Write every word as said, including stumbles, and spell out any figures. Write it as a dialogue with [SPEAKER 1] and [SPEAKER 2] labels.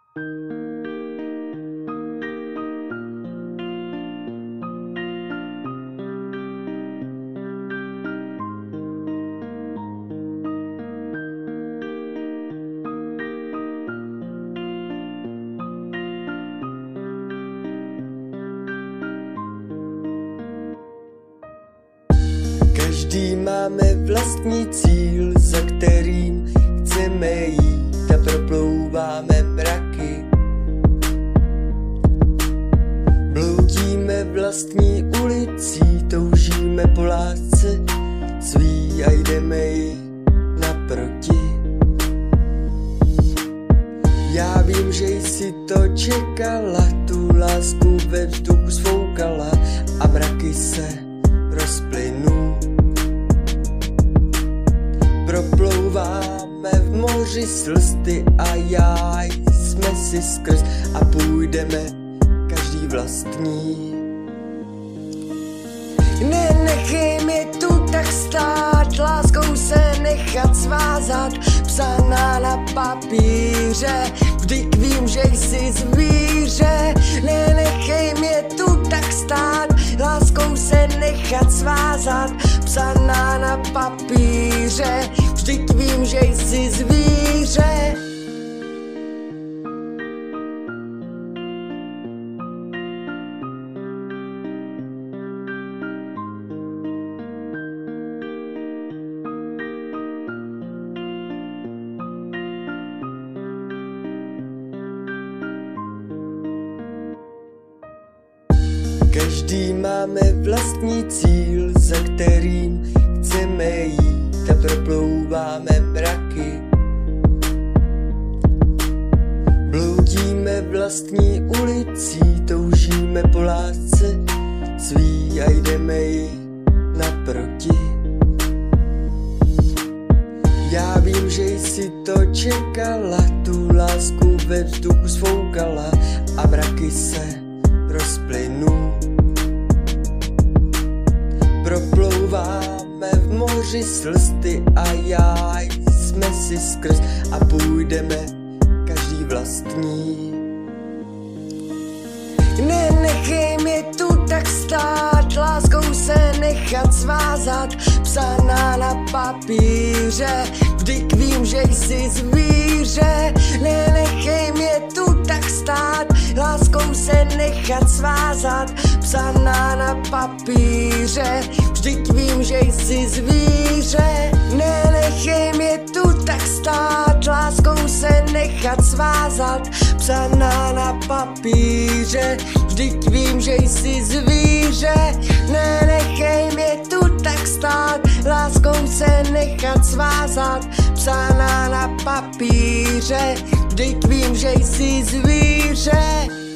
[SPEAKER 1] Každý máme vlastní cíl, za kterým chceme jít a proplouváme mraky. Bloudíme vlastní ulicí, toužíme po lásce svý a jdeme ji naproti. Já vím, že jsi to čekala, tu lásku ve vzduchu svoukala a mraky se rozplynou. Proplouváme v moři slz, ty a já jsme si skrz a půjdeme každý vlastní. Nenechej mě tu tak stát, láskou se nechat svázat, psaná na papíře, vždyť vím, že jsi zvíře. Nenechej mě tu tak stát, láskou se nechat svázat, psaná na papíře, vždyť vím, že jsi zvíře. Každý máme vlastní cíl, za kterým chceme jít a proplouváme mraky. Bloudíme vlastní ulicí, toužíme po lásce svý a jdeme ji naproti. Já vím, že jsi to čekala, tu lásku ve vzduchu svoukala a mraky se rozplynou. Proplouváme v moři slz, ty a já jsme si skrz a půjdeme každý vlastní. Nenechej mě tu tak stát, láskou se nechat svázat, psaná na papíře, vždyť vím, že jsi zvíře. Nenechej mě tu tak stát, láskou se nechat svázat, psaná na papíře, vždyť vím, že jsi zvíře. Nenechej mě tu tak stát, láskou se nechat svázat, psaná na papíře, vždyť vím, že jsi zvíře. Nenechej mě tu tak stát, láskou se nechat svázat, psaná na papíře, vždyť vím, že jsi zvíře.